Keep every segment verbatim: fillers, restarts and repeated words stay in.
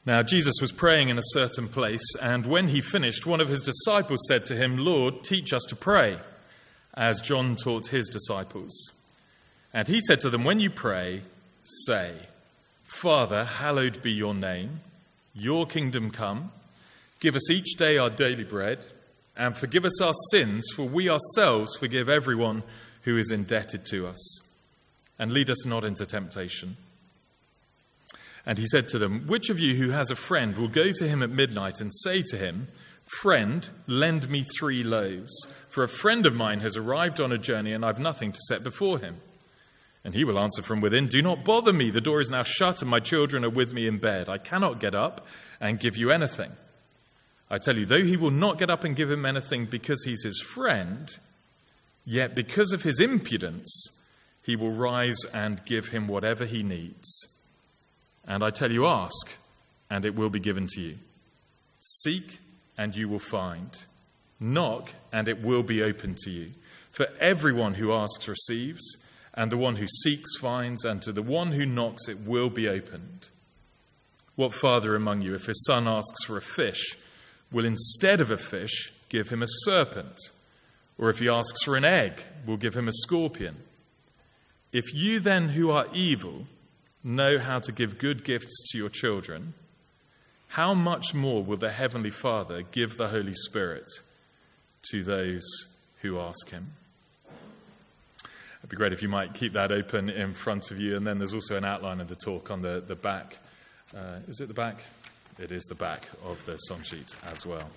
Now, Jesus was praying in a certain place, and when he finished, one of his disciples said to him, "Lord, teach us to pray, as John taught his disciples." And he said to them, "When you pray, say, 'Father, hallowed be your name. Your kingdom come. Give us each day our daily bread, and forgive us our sins, for we ourselves forgive everyone who is indebted to us. And lead us not into temptation.'" And he said to them, "Which of you who has a friend will go to him at midnight and say to him, 'Friend, lend me three loaves, for a friend of mine has arrived on a journey and I've nothing to set before him?' And he will answer from within, 'Do not bother me. The door is now shut and my children are with me in bed. I cannot get up and give you anything.' I tell you, though he will not get up and give him anything because he's his friend, yet because of his impudence, he will rise and give him whatever he needs. And I tell you, ask, and it will be given to you. Seek, and you will find. Knock, and it will be opened to you. For everyone who asks receives, and the one who seeks finds, and to the one who knocks it will be opened. What father among you, if his son asks for a fish, will instead of a fish give him a serpent? Or if he asks for an egg, will give him a scorpion? If you then, who are evil, know how to give good gifts to your children, how much more will the Heavenly Father give the Holy Spirit to those who ask him?" It'd be great if you might keep that open in front of you. And then there's also an outline of the talk on the, the back. Uh, is it the back? It is the back of the song sheet as well.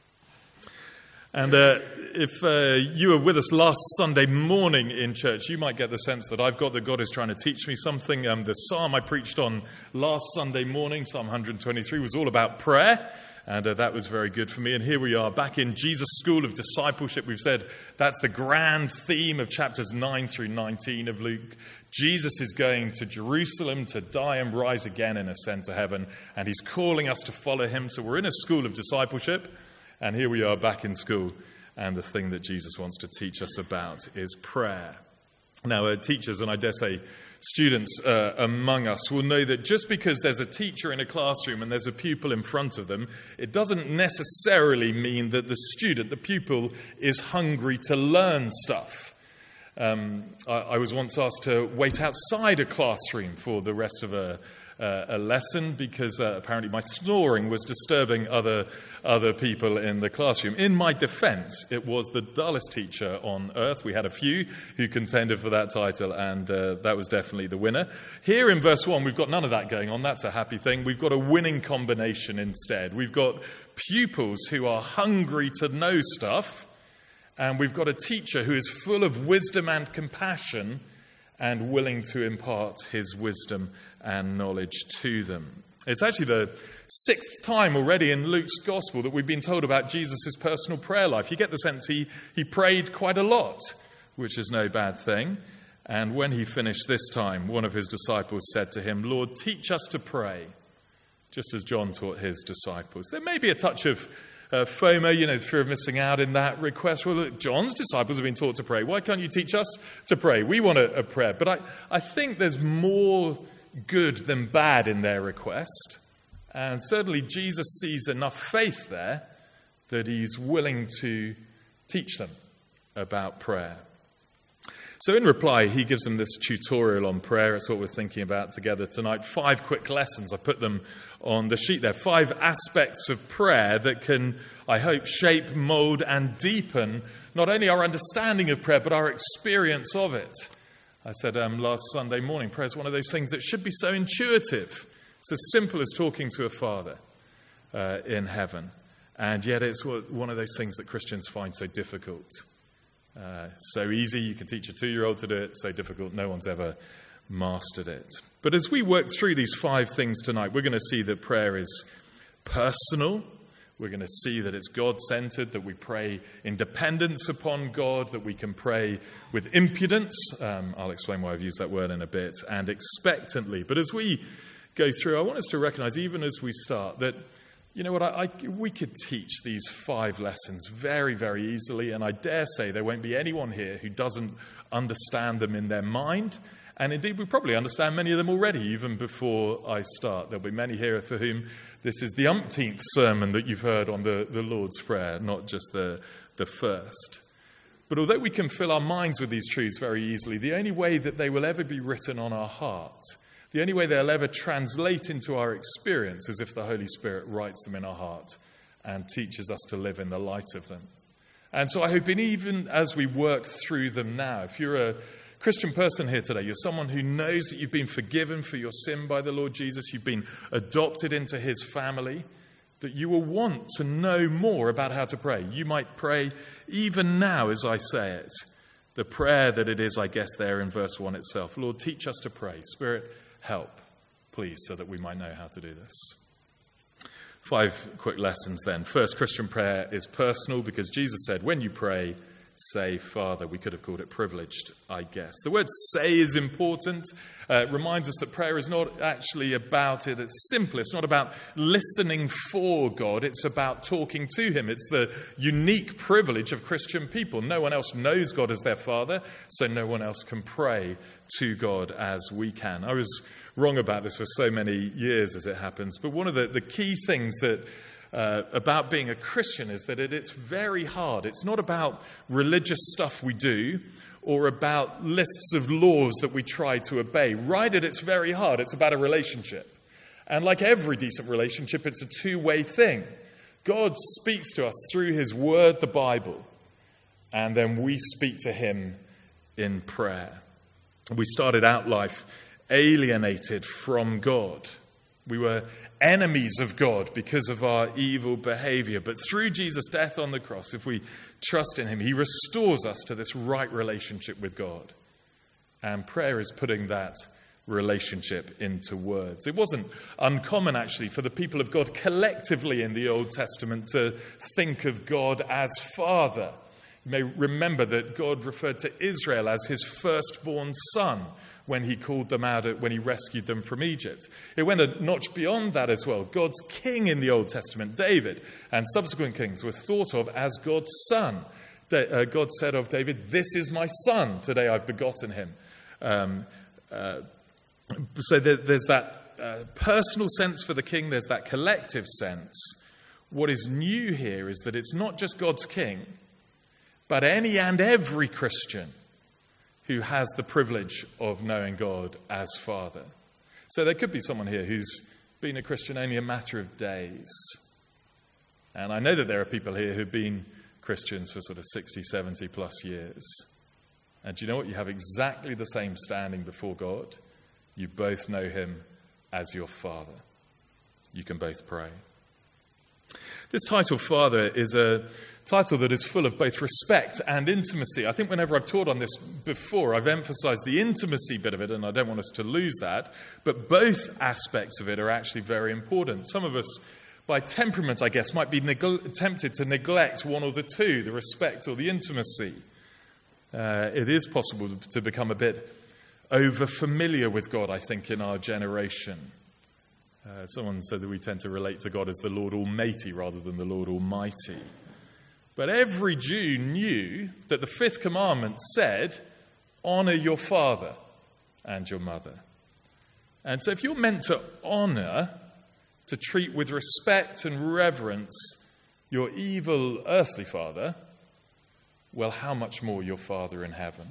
And uh, if uh, you were with us last Sunday morning in church, you might get the sense that I've got that God is trying to teach me something. Um, the psalm I preached on last Sunday morning, Psalm one twenty-three, was all about prayer. And uh, that was very good for me. And here we are back in Jesus' School of Discipleship. We've said that's the grand theme of chapters nine through nineteen of Luke. Jesus is going to Jerusalem to die and rise again and ascend to heaven. And he's calling us to follow him. So we're in a school of discipleship. And here we are back in school. And the thing that Jesus wants to teach us about is prayer. Now, uh, teachers, and I dare say students uh, among us, will know that just because there's a teacher in a classroom and there's a pupil in front of them, it doesn't necessarily mean that the student, the pupil, is hungry to learn stuff. Um, I, I was once asked to wait outside a classroom for the rest of a, uh, a lesson because uh, apparently my snoring was disturbing other other people in the classroom. In my defense, it was the dullest teacher on earth. We had a few who contended for that title, and uh, that was definitely the winner. Here in verse one, we've got none of that going on. That's a happy thing. We've got a winning combination instead. We've got pupils who are hungry to know stuff, and we've got a teacher who is full of wisdom and compassion and willing to impart his wisdom and knowledge to them. It's actually the sixth time already in Luke's gospel that we've been told about Jesus' personal prayer life. You get the sense he, he prayed quite a lot, which is no bad thing. And when he finished this time, one of his disciples said to him, "Lord, teach us to pray," just as John taught his disciples. There may be a touch of uh, FOMO, you know, fear of missing out in that request. Well, look, John's disciples have been taught to pray. Why can't you teach us to pray? We want a, a prayer. But I, I think there's more good than bad in their request. And certainly Jesus sees enough faith there that he's willing to teach them about prayer. So in reply, he gives them this tutorial on prayer. It's what we're thinking about together tonight. Five quick lessons. I put them on the sheet there. Five aspects of prayer that can, I hope, shape, mold, and deepen not only our understanding of prayer, but our experience of it. I said um, last Sunday morning, prayer is one of those things that should be so intuitive. It's as simple as talking to a father uh, in heaven. And yet it's one of those things that Christians find so difficult. Uh, so easy, you can teach a two-year-old to do it. So difficult, no one's ever mastered it. But as we work through these five things tonight, we're going to see that prayer is personal. We're going to see that it's God-centered, that we pray in dependence upon God, that we can pray with impudence. Um, I'll explain why I've used that word in a bit, and expectantly. But as we go through, I want us to recognize, even as we start, that, you know what, I, I, we could teach these five lessons very, very easily, and I dare say there won't be anyone here who doesn't understand them in their mind And indeed, we probably understand many of them already, even before I start. There'll be many here for whom this is the umpteenth sermon that you've heard on the, the Lord's Prayer, not just the, the first. But although we can fill our minds with these truths very easily, the only way that they will ever be written on our heart, the only way they'll ever translate into our experience is if the Holy Spirit writes them in our heart and teaches us to live in the light of them. And so I hope in even as we work through them now, if you're a Christian person here today, you're someone who knows that you've been forgiven for your sin by the Lord Jesus, you've been adopted into his family, that you will want to know more about how to pray. You might pray even now as I say it, the prayer that it is, I guess, there in verse one itself. Lord, teach us to pray. Spirit, help, please, so that we might know how to do this. Five quick lessons then. First, Christian prayer is personal because Jesus said, when you pray, say, Father. We could have called it privileged, I guess. The word say is important. Uh, it reminds us that prayer is not actually about it. It's simple. It's not about listening for God. It's about talking to him. It's the unique privilege of Christian people. No one else knows God as their Father, so no one else can pray to God as we can. I was wrong about this for so many years as it happens, but one of the, the key things that Uh, about being a Christian is that it, it's very hard. It's not about religious stuff we do or about lists of laws that we try to obey. Right at its very heart, it's about a relationship. And like every decent relationship, it's a two-way thing. God speaks to us through his word, the Bible, and then we speak to him in prayer. We started out life alienated from God. We were enemies of God because of our evil behavior. But through Jesus' death on the cross, if we trust in him, he restores us to this right relationship with God. And prayer is putting that relationship into words. It wasn't uncommon, actually, for the people of God collectively in the Old Testament to think of God as Father. You may remember that God referred to Israel as his firstborn son when he called them out, when he rescued them from Egypt. It went a notch beyond that as well. God's king in the Old Testament, David, and subsequent kings were thought of as God's son. God said of David, "This is my son, today I've begotten him." Um, uh, so there, there's that uh, personal sense for the king, there's that collective sense. What is new here is that it's not just God's king, but any and every Christian who has the privilege of knowing God as Father. So there could be someone here who's been a Christian only a matter of days. And I know that there are people here who've been Christians for sort of sixty, seventy plus years. And do you know what? You have exactly the same standing before God. You both know him as your Father. You can both pray. This title, Father, is a title that is full of both respect and intimacy. I think whenever I've taught on this before, I've emphasized the intimacy bit of it, and I don't want us to lose that. But both aspects of it are actually very important. Some of us, by temperament, I guess, might be neg- tempted to neglect one or the two, the respect or the intimacy. Uh, it is possible to become a bit over-familiar with God, I think, in our generation. Uh, someone said that we tend to relate to God as the Lord Almighty rather than the Lord Almighty. But every Jew knew that the fifth commandment said, "Honor your father and your mother." And so if you're meant to honor, to treat with respect and reverence your evil earthly father, well, how much more your Father in heaven?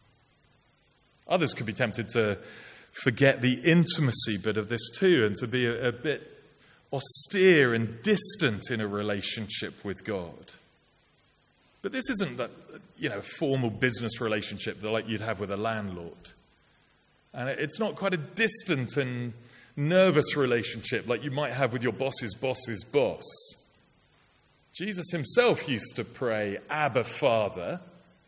Others could be tempted to forget the intimacy bit of this too and to be a, a bit austere and distant in a relationship with God. But this isn't that, you know, a formal business relationship like you'd have with a landlord. And it's not quite a distant and nervous relationship like you might have with your boss's boss's boss. Jesus himself used to pray, "Abba, Father."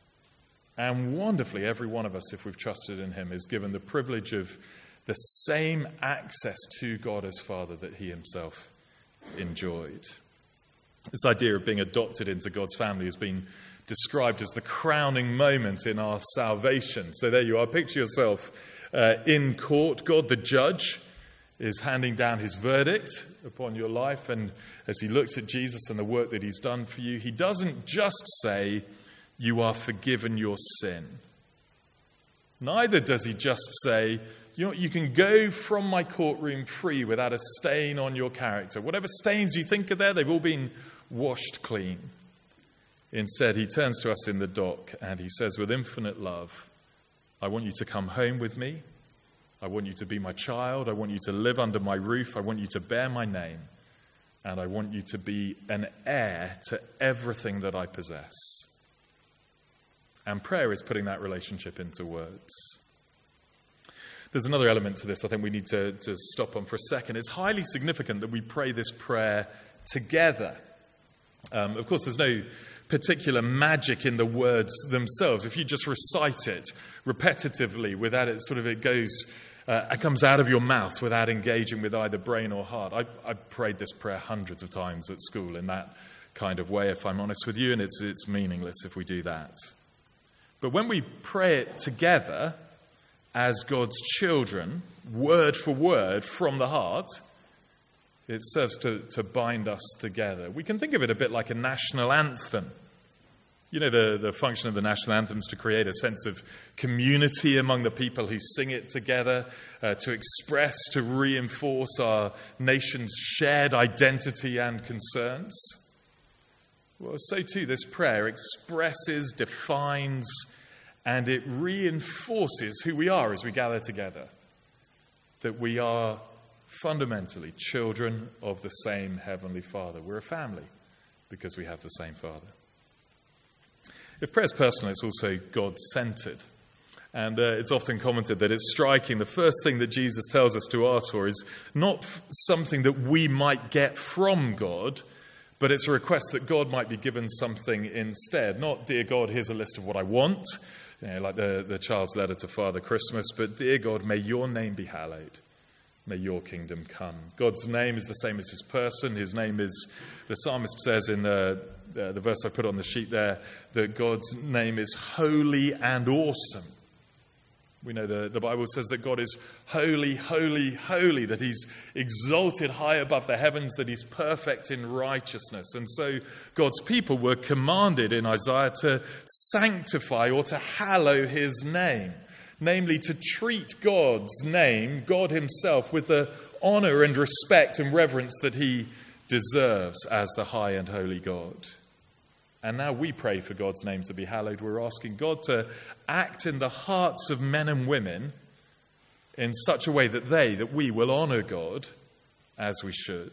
And wonderfully, every one of us, if we've trusted in him, is given the privilege of the same access to God as Father that he himself enjoyed. This idea of being adopted into God's family has been described as the crowning moment in our salvation. So there you are. Picture yourself uh, in court. God, the judge, is handing down his verdict upon your life. And as he looks at Jesus and the work that he's done for you, he doesn't just say, "You are forgiven your sin." Neither does he just say, you know, you can go from my courtroom free without a stain on your character. Whatever stains you think are there, they've all been washed clean. Instead, he turns to us in the dock and he says with infinite love, I want you to come home with me. I want you to be my child. I want you to live under my roof. I want you to bear my name. And I want you to be an heir to everything that I possess. And prayer is putting that relationship into words. There's another element to this I think we need to, to stop on for a second. It's highly significant that we pray this prayer together. Um, of course, there's no particular magic in the words themselves. If you just recite it repetitively without it, sort of it goes, uh, it comes out of your mouth without engaging with either brain or heart. I, I prayed this prayer hundreds of times at school in that kind of way, if I'm honest with you, and it's it's meaningless if we do that. But when we pray it together as God's children, word for word from the heart, it serves to, to bind us together. We can think of it a bit like a national anthem. You know, the, the function of the national anthem is to create a sense of community among the people who sing it together, uh, to express, to reinforce our nation's shared identity and concerns. Well, so too, this prayer expresses, defines, and it reinforces who we are as we gather together. That we are fundamentally children of the same Heavenly Father. We're a family because we have the same Father. If prayer is personal, it's also God-centered. And uh, it's often commented that it's striking. The first thing that Jesus tells us to ask for is not something that we might get from God, but it's a request that God might be given something instead. Not, dear God, here's a list of what I want, you know, like the, the child's letter to Father Christmas, but dear God, may your name be hallowed. May your kingdom come. God's name is the same as his person. His name is, the psalmist says in the, uh, the verse I put on the sheet there, that God's name is holy and awesome. We know the, the Bible says that God is holy, holy, holy, that he's exalted high above the heavens, that he's perfect in righteousness. And so God's people were commanded in Isaiah to sanctify or to hallow his name. Namely, to treat God's name, God himself, with the honour and respect and reverence that he deserves as the high and holy God. And now we pray for God's name to be hallowed. We're asking God to act in the hearts of men and women in such a way that they, that we will honour God as we should.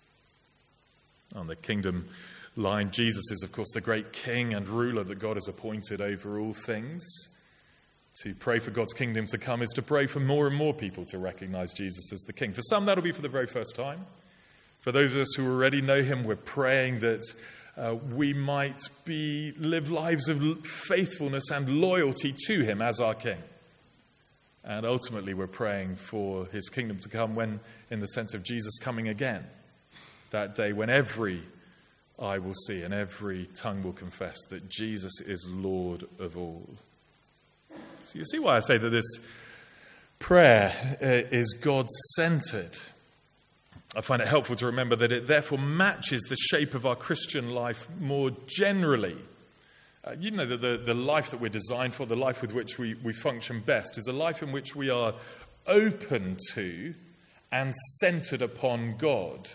On the kingdom line, Jesus is, of course, the great king and ruler that God has appointed over all things. To pray for God's kingdom to come is to pray for more and more people to recognize Jesus as the King. For some, that'll be for the very first time. For those of us who already know him, we're praying that uh, we might be live lives of faithfulness and loyalty to him as our King. And ultimately, we're praying for his kingdom to come when, in the sense of Jesus coming again, that day when every eye will see and every tongue will confess that Jesus is Lord of all. So you see why I say that this prayer uh, is God-centered. I find it helpful to remember that it therefore matches the shape of our Christian life more generally. Uh, you know that the, the life that we're designed for, the life with which we, we function best, is a life in which we are open to and centered upon God.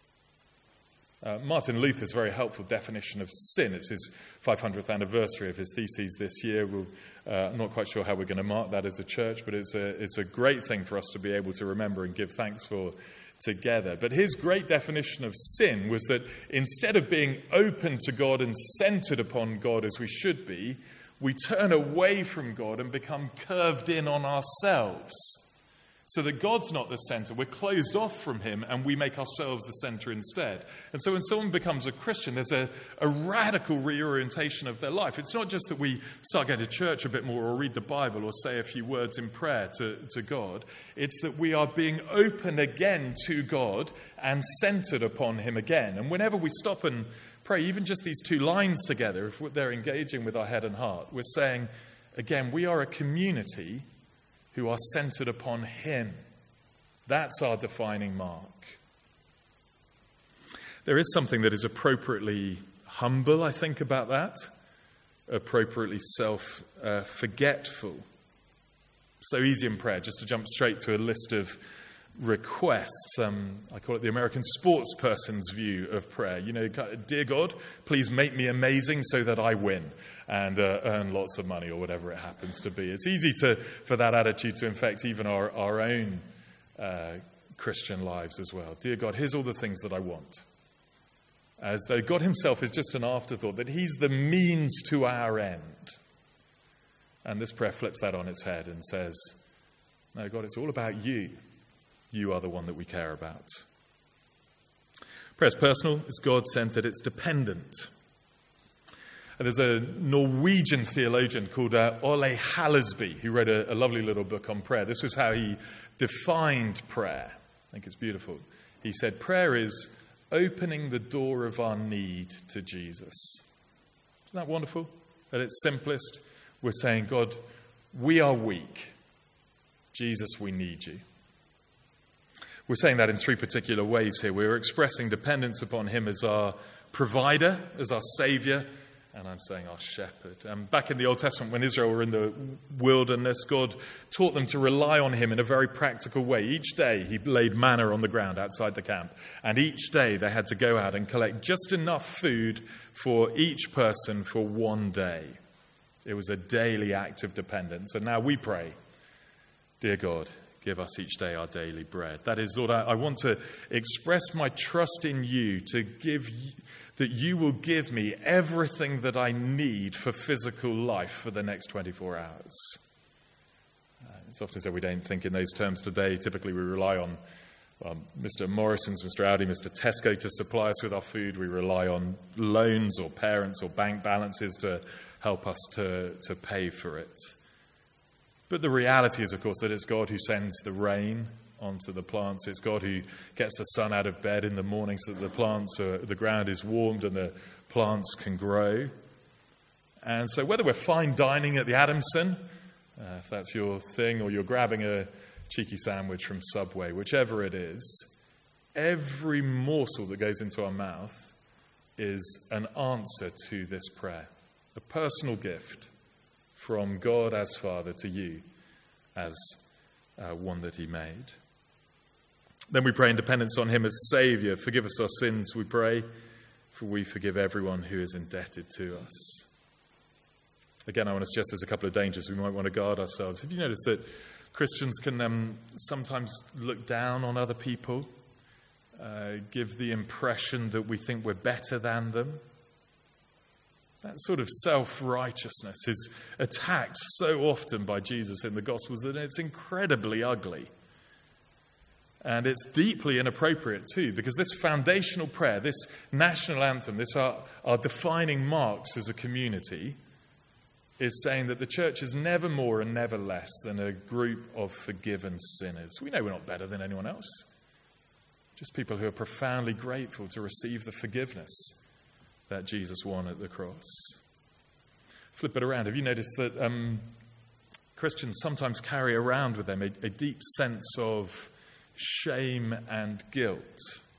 Uh, Martin Luther's very helpful definition of sin. It's his five hundredth anniversary of his theses this year. We'll, uh, I'm not quite sure how we're going to mark that as a church, but it's a, it's a great thing for us to be able to remember and give thanks for together. But his great definition of sin was that instead of being open to God and centered upon God as we should be, we turn away from God and become curved in on ourselves. So that God's not the center. We're closed off from him and we make ourselves the center instead. And so when someone becomes a Christian, there's a, a radical reorientation of their life. It's not just that we start going to church a bit more or read the Bible or say a few words in prayer to, to God. It's that we are being open again to God and centered upon him again. And whenever we stop and pray, even just these two lines together, if they're engaging with our head and heart, we're saying, again, we are a community who are centered upon him. That's our defining mark. There is something that is appropriately humble, I think, about that, appropriately self-forgetful. So easy in prayer just to jump straight to a list of requests. Um, I call it the American sports person's view of prayer. You know, dear God, please make me amazing so that I win and uh, earn lots of money or whatever it happens to be. It's easy to for that attitude to infect even our, our own uh, Christian lives as well. Dear God, here's all the things that I want. As though God himself is just an afterthought, that he's the means to our end. And this prayer flips that on its head and says, no, God, it's all about you. You are the one that we care about. Prayer is personal, it's God-centered, it's dependent. And there's a Norwegian theologian called uh, Ole Hallesby who wrote a, a lovely little book on prayer. This was how he defined prayer. I think it's beautiful. He said, prayer is opening the door of our need to Jesus. Isn't that wonderful? At its simplest, we're saying, God, we are weak. Jesus, we need you. We're saying that in three particular ways here. We're expressing dependence upon him as our provider, as our saviour, and I'm saying our shepherd. Um, back in the Old Testament, when Israel were in the wilderness, God taught them to rely on him in a very practical way. Each day he laid manna on the ground outside the camp, and each day they had to go out and collect just enough food for each person for one day. It was a daily act of dependence. And now we pray, dear God, give us each day our daily bread. That is, Lord, I, I want to express my trust in you to give y- that you will give me everything that I need for physical life for the next twenty-four hours. Uh, it's often said we don't think in those terms today. Typically we rely on um, Mister Morrison's, Mister Audi, Mister Tesco to supply us with our food. We rely on loans or parents or bank balances to help us to, to pay for it. But the reality is, of course, that it's God who sends the rain onto the plants. It's God who gets the sun out of bed in the morning so that the plants are, the ground is warmed and the plants can grow. And so whether we're fine dining at the Adamson, uh, if that's your thing, or you're grabbing a cheeky sandwich from Subway, whichever it is, every morsel that goes into our mouth is an answer to this prayer, a personal gift from God as Father to you as uh, one that he made. Then we pray in dependence on him as Saviour. Forgive us our sins, we pray, for we forgive everyone who is indebted to us. Again, I want to suggest there's a couple of dangers we might want to guard ourselves. Have you noticed that Christians can um, sometimes look down on other people, uh, give the impression that we think we're better than them? That sort of self-righteousness is attacked so often by Jesus in the Gospels, and it's incredibly ugly. And it's deeply inappropriate too, because this foundational prayer, this national anthem, this our, our defining marks as a community, is saying that the church is never more and never less than a group of forgiven sinners. We know we're not better than anyone else. Just people who are profoundly grateful to receive the forgiveness that Jesus won at the cross. Flip it around. Have you noticed that um, Christians sometimes carry around with them a, a deep sense of shame and guilt?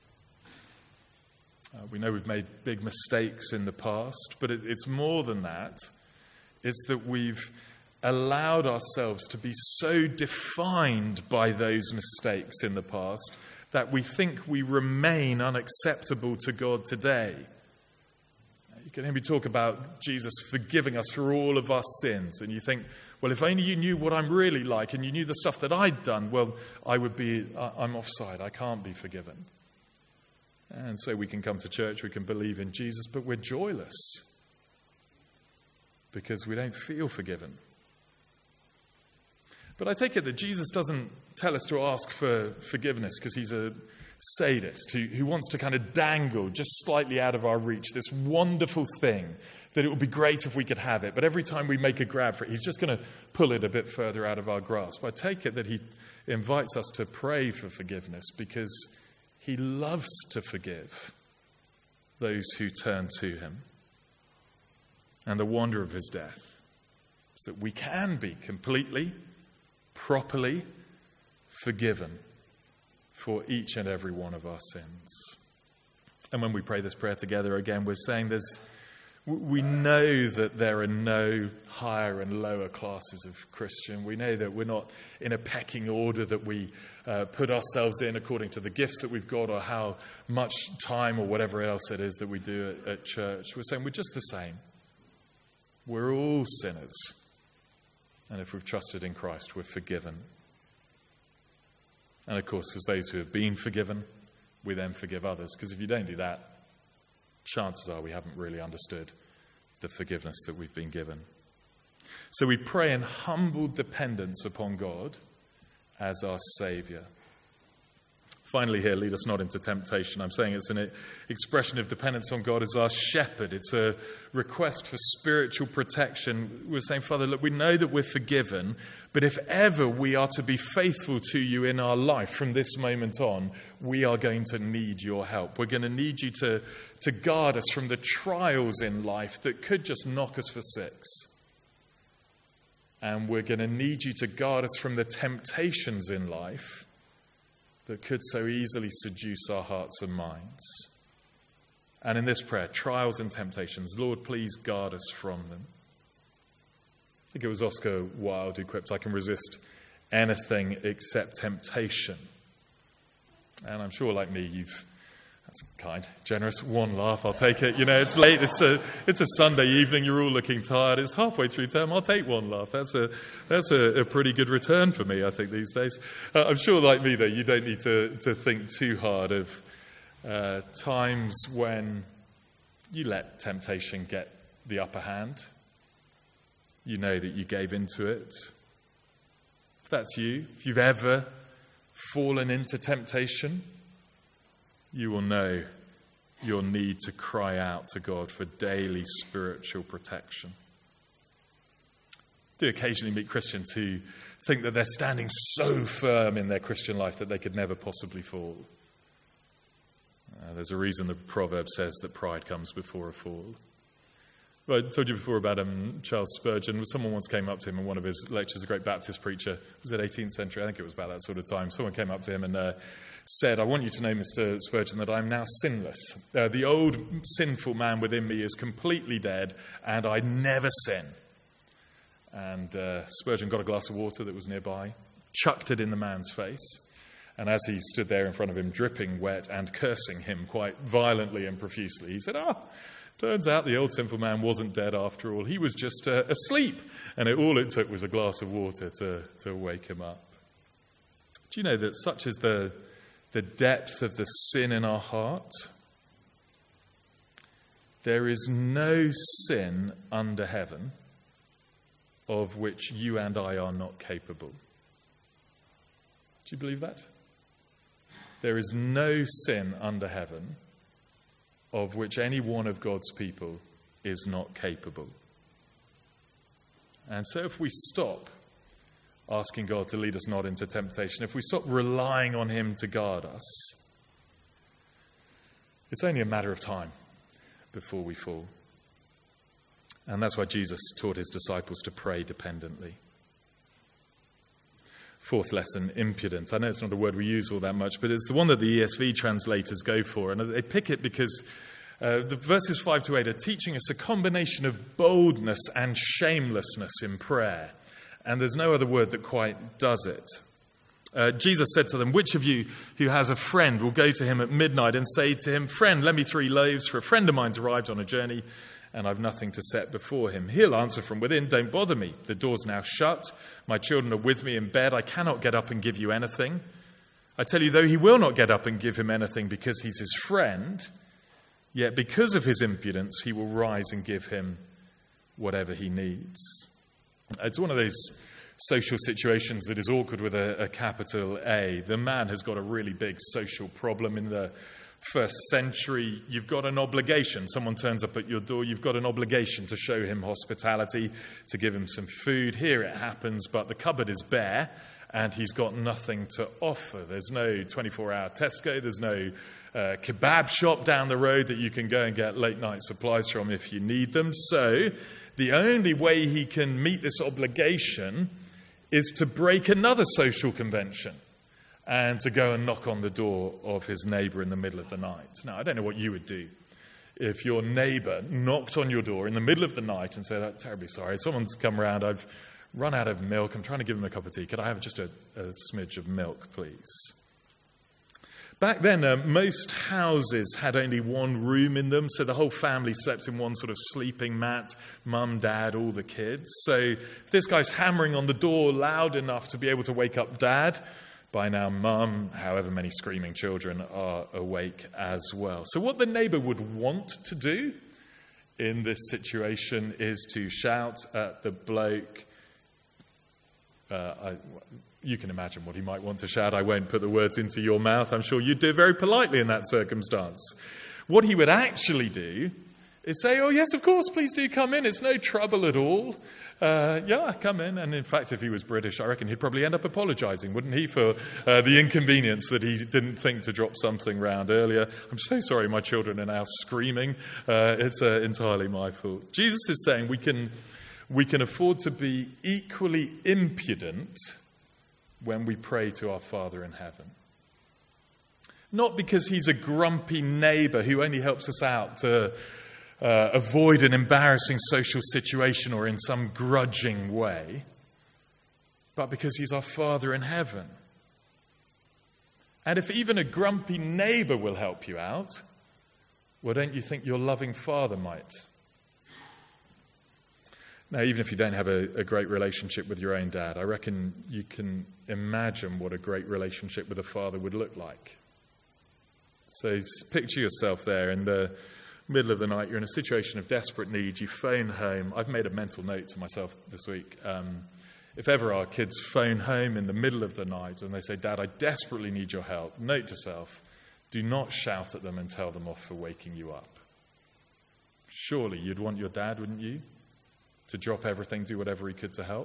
Uh, we know we've made big mistakes in the past, but it, it's more than that. It's that we've allowed ourselves to be so defined by those mistakes in the past that we think we remain unacceptable to God today. You can hear me talk about Jesus forgiving us for all of our sins, and you think, well, if only you knew what I'm really like and you knew the stuff that I'd done, well, I would be, I'm offside, I can't be forgiven. And so we can come to church, we can believe in Jesus, but we're joyless because we don't feel forgiven. But I take it that Jesus doesn't tell us to ask for forgiveness because he's a sadist who, who wants to kind of dangle just slightly out of our reach this wonderful thing that it would be great if we could have it, but every time we make a grab for it, he's just going to pull it a bit further out of our grasp. I take it that he invites us to pray for forgiveness because he loves to forgive those who turn to him. And the wonder of his death is that we can be completely, properly forgiven for each and every one of our sins. And when we pray this prayer together again, we're saying there's We know that there are no higher and lower classes of Christian. We know that we're not in a pecking order, that we uh, put ourselves in according to the gifts that we've got or how much time or whatever else it is that we do at, at church. We're saying we're just the same. We're all sinners. And if we've trusted in Christ, we're forgiven. And of course, as those who have been forgiven, we then forgive others. Because if you don't do that, chances are we haven't really understood the forgiveness that we've been given. So we pray in humble dependence upon God as our Saviour. Finally here, lead us not into temptation. I'm saying it's an expression of dependence on God as our shepherd. It's a request for spiritual protection. We're saying, Father, look, we know that we're forgiven, but if ever we are to be faithful to you in our life from this moment on, we are going to need your help. We're going to need you to, to guard us from the trials in life that could just knock us for six. And we're going to need you to guard us from the temptations in life that could so easily seduce our hearts and minds. And in this prayer, trials and temptations, Lord, please guard us from them. I think it was Oscar Wilde who quipped, I can resist anything except temptation. And I'm sure, like me, you've, that's kind, generous, one laugh, I'll take it. You know, it's late, it's a it's a Sunday evening, you're all looking tired, it's halfway through term, I'll take one laugh. That's a that's a, a pretty good return for me, I think, these days. Uh, I'm sure, like me, though, you don't need to, to think too hard of uh, times when you let temptation get the upper hand. You know that you gave into it. If that's you, if you've ever fallen into temptation, you will know your need to cry out to God for daily spiritual protection. I do occasionally meet Christians who think that they're standing so firm in their Christian life that they could never possibly fall. Uh, there's a reason the proverb says that pride comes before a fall. Well, I told you before about um, Charles Spurgeon. Someone once came up to him in one of his lectures, a great Baptist preacher. Was it eighteenth century? I think it was about that sort of time. Someone came up to him and uh, said, I want you to know, Mister Spurgeon, that I'm now sinless. Uh, the old sinful man within me is completely dead, and I never sin. And uh, Spurgeon got a glass of water that was nearby, chucked it in the man's face, and as he stood there in front of him, dripping wet and cursing him quite violently and profusely, he said, ah, turns out the old sinful man wasn't dead after all. He was just uh, asleep, and it, all it took was a glass of water to, to wake him up. Do you know that such is the the depth of the sin in our heart? There is no sin under heaven of which you and I are not capable. Do you believe that? There is no sin under heaven of which any one of God's people is not capable. And so if we stop asking God to lead us not into temptation, if we stop relying on him to guard us, it's only a matter of time before we fall. And that's why Jesus taught his disciples to pray dependently. Fourth lesson, impudent. I know it's not a word we use all that much, but it's the one that the E S V translators go for. And they pick it because uh, the verses five to eight are teaching us a combination of boldness and shamelessness in prayer. And there's no other word that quite does it. Uh, Jesus said to them, which of you who has a friend will go to him at midnight and say to him, friend, lend me three loaves, for a friend of mine's arrived on a journey and I've nothing to set before him. He'll answer from within, don't bother me. The door's now shut. My children are with me in bed. I cannot get up and give you anything. I tell you, though he will not get up and give him anything because he's his friend, yet because of his impudence, he will rise and give him whatever he needs. It's one of those social situations that is awkward with a, a capital A. The man has got a really big social problem. In the first century, you've got an obligation. Someone turns up at your door, you've got an obligation to show him hospitality, to give him some food. Here it happens, but the cupboard is bare and he's got nothing to offer. There's no twenty-four hour Tesco, there's no uh, kebab shop down the road that you can go and get late night supplies from if you need them. So the only way he can meet this obligation is to break another social convention and to go and knock on the door of his neighbour in the middle of the night. Now, I don't know what you would do if your neighbour knocked on your door in the middle of the night and said, "I'm terribly sorry, someone's come round, I've run out of milk, I'm trying to give them a cup of tea, could I have just a, a smidge of milk, please?" Back then, uh, most houses had only one room in them, so the whole family slept in one sort of sleeping mat, mum, dad, all the kids. So if this guy's hammering on the door loud enough to be able to wake up dad, by now mum, however many screaming children, are awake as well. So what the neighbour would want to do in this situation is to shout at the bloke. Uh, I, you can imagine what he might want to shout. I won't put the words into your mouth. I'm sure you'd do it very politely in that circumstance. What he would actually do is say, "Oh, yes, of course, please do come in. It's no trouble at all. Uh, yeah, come in." And in fact, if he was British, I reckon he'd probably end up apologising, wouldn't he, for uh, the inconvenience that he didn't think to drop something round earlier. "I'm so sorry, my children are now screaming. Uh, it's uh, entirely my fault." Jesus is saying we can, we can afford to be equally impudent when we pray to our Father in heaven. Not because he's a grumpy neighbour who only helps us out to uh, avoid an embarrassing social situation or in some grudging way, but because he's our Father in heaven. And if even a grumpy neighbour will help you out, well, don't you think your loving Father might? Now, even if you don't have a, a great relationship with your own dad, I reckon you can imagine what a great relationship with a father would look like. So picture yourself there in the middle of the night. You're in a situation of desperate need. You phone home. I've made a mental note to myself this week. Um, if ever our kids phone home in the middle of the night and they say, "Dad, I desperately need your help," note to self, do not shout at them and tell them off for waking you up. Surely you'd want your dad, wouldn't you, to drop everything, do whatever he could to help?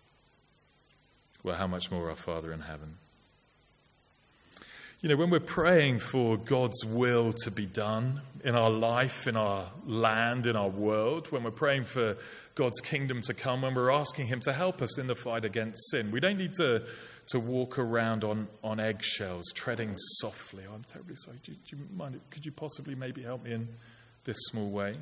Well, how much more our Father in heaven? You know, when we're praying for God's will to be done in our life, in our land, in our world, when we're praying for God's kingdom to come, when we're asking him to help us in the fight against sin, we don't need to, to walk around on, on eggshells, treading softly. "Oh, I'm terribly sorry. Do you, do you mind? Could you possibly maybe help me in this small way?"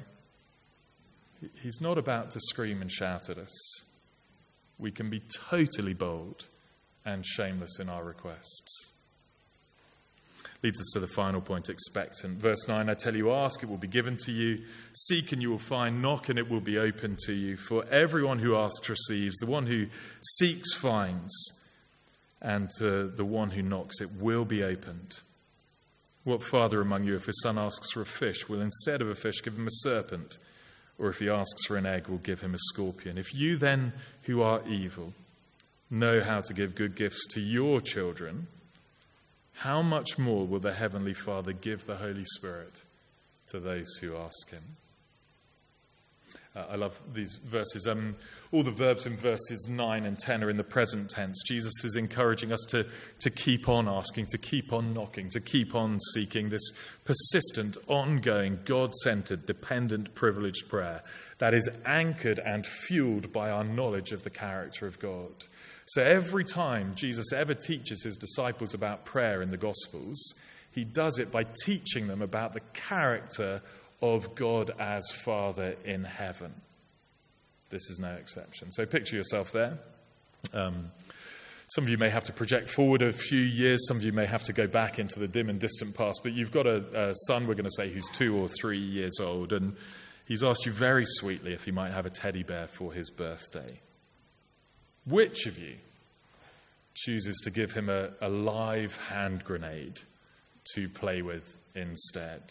He's not about to scream and shout at us. We can be totally bold and shameless in our requests. Leads us to the final point, expectant. Verse nine, "I tell you, ask, it will be given to you. Seek, and you will find. Knock, and it will be open to you. For everyone who asks receives. The one who seeks finds. And to the one who knocks, it will be opened. What father among you, if his son asks for a fish, will instead of a fish give him a serpent? Or if he asks for an egg, will give him a scorpion? If you then, who are evil, know how to give good gifts to your children, how much more will the Heavenly Father give the Holy Spirit to those who ask him?" Uh, I love these verses. Um, all the verbs in verses nine and ten are in the present tense. Jesus is encouraging us to, to keep on asking, to keep on knocking, to keep on seeking this persistent, ongoing, God-centered, dependent, privileged prayer that is anchored and fueled by our knowledge of the character of God. So every time Jesus ever teaches his disciples about prayer in the Gospels, he does it by teaching them about the character of God as Father in heaven. This is no exception. So picture yourself there. Um, some of you may have to project forward a few years. Some of you may have to go back into the dim and distant past. But you've got a, a son, we're going to say, who's two or three years old. And he's asked you very sweetly if he might have a teddy bear for his birthday. Which of you chooses to give him a, a live hand grenade to play with instead?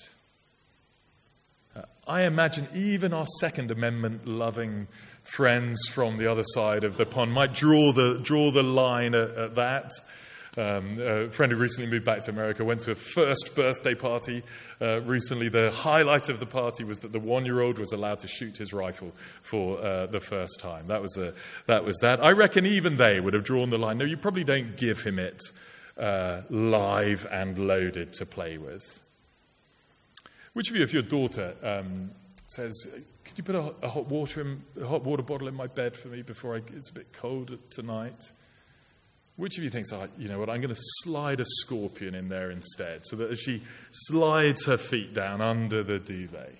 Uh, I imagine even our Second Amendment loving friends from the other side of the pond might draw the draw the line at, at that. Um, a friend who recently moved back to America went to a first birthday party uh, recently. The highlight of the party was that the one-year-old was allowed to shoot his rifle for uh, the first time. That was the, that was that. I reckon even they would have drawn the line. No, you probably don't give him it uh, live and loaded to play with. Which of you, if your daughter um, says, "Could you put a, a hot water in, a hot water bottle in my bed for me before I, it's a bit cold tonight?" Which of you thinks, oh, you know what, I'm going to slide a scorpion in there instead, so that as she slides her feet down under the duvet?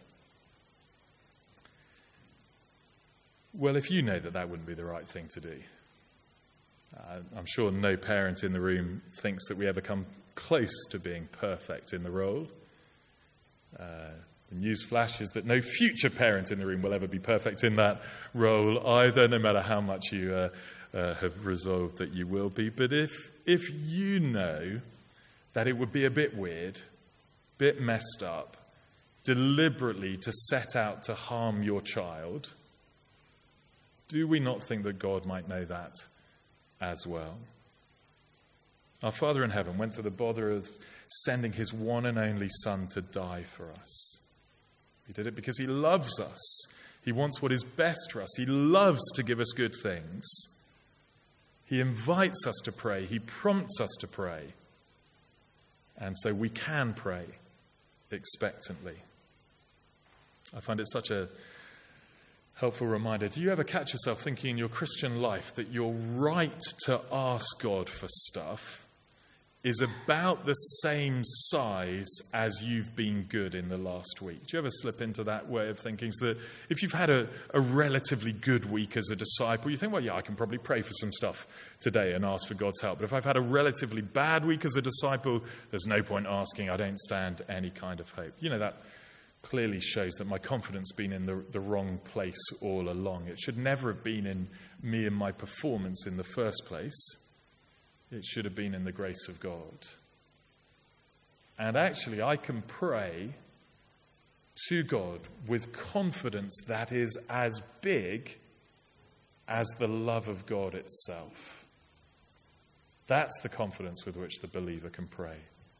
Well, if you know that that wouldn't be the right thing to do, uh, I'm sure no parent in the room thinks that we ever come close to being perfect in the role. Uh, the news flash is that no future parent in the room will ever be perfect in that role either, no matter how much you uh, uh, have resolved that you will be. But if if you know that it would be a bit weird, a bit messed up, deliberately to set out to harm your child, do we not think that God might know that as well? Our Father in heaven went to the bother of sending his one and only Son to die for us. He did it because he loves us. He wants what is best for us. He loves to give us good things. He invites us to pray. He prompts us to pray. And so we can pray expectantly. I find it such a helpful reminder. Do you ever catch yourself thinking in your Christian life that your right to ask God for stuff is about the same size as you've been good in the last week? Do you ever slip into that way of thinking? So that if you've had a, a relatively good week as a disciple, you think, well, yeah, I can probably pray for some stuff today and ask for God's help. But if I've had a relatively bad week as a disciple, there's no point asking. I don't stand any kind of hope. You know, that clearly shows that my confidence has been in the, the wrong place all along. It should never have been in me and my performance in the first place. It should have been in the grace of God. And actually, I can pray to God with confidence that is as big as the love of God itself. That's the confidence with which the believer can pray.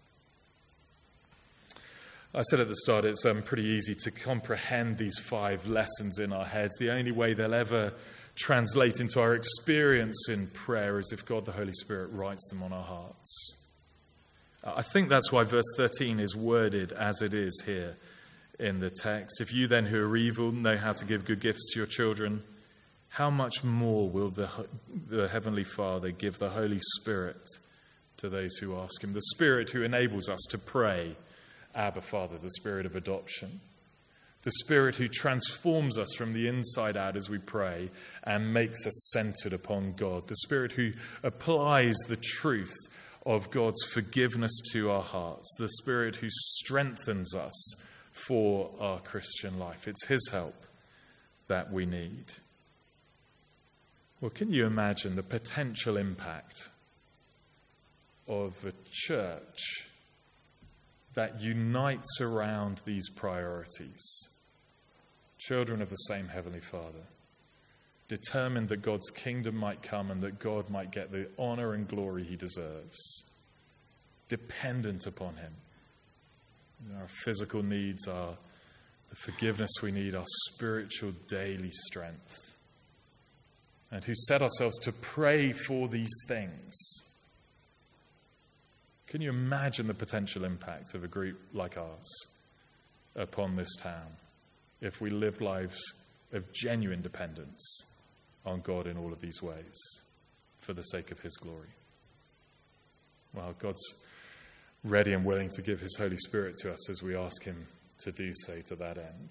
I said at the start, it's um, pretty easy to comprehend these five lessons in our heads. The only way they'll ever translate into our experience in prayer is if God the Holy Spirit writes them on our hearts. I think that's why verse thirteen is worded as it is here in the text. If you then who are evil know how to give good gifts to your children, how much more will the, the Heavenly Father give the Holy Spirit to those who ask him? The Spirit who enables us to pray, Abba, Father, the Spirit of adoption. The Spirit who transforms us from the inside out as we pray and makes us centered upon God. The Spirit who applies the truth of God's forgiveness to our hearts. The Spirit who strengthens us for our Christian life. It's his help that we need. Well, can you imagine the potential impact of a church that unites around these priorities? Children of the same Heavenly Father, determined that God's kingdom might come and that God might get the honor and glory he deserves, dependent upon him. Our physical needs, our the forgiveness we need, our spiritual daily strength, and who set ourselves to pray for these things. Can you imagine the potential impact of a group like ours upon this town if we live lives of genuine dependence on God in all of these ways for the sake of his glory? Well, God's ready and willing to give his Holy Spirit to us as we ask him to do so to that end.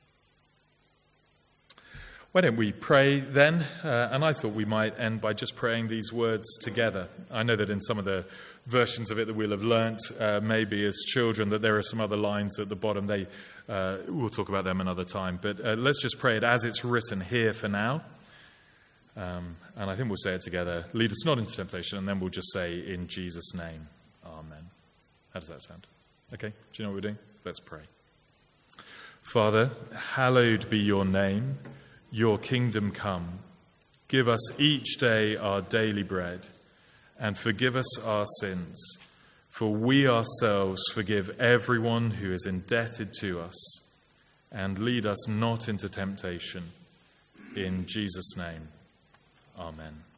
Why don't we pray then? Uh, and I thought we might end by just praying these words together. I know that in some of the versions of it that we'll have learnt, uh, maybe as children, that there are some other lines at the bottom. They, uh, we'll talk about them another time. But uh, let's just pray it as it's written here for now. Um, and I think we'll say it together. Lead us not into temptation, and then we'll just say, in Jesus' name, amen. How does that sound? Okay, do you know what we're doing? Let's pray. Father, hallowed be your name. Your kingdom come. Give us each day our daily bread, and forgive us our sins, for we ourselves forgive everyone who is indebted to us, and lead us not into temptation. In Jesus' name, amen.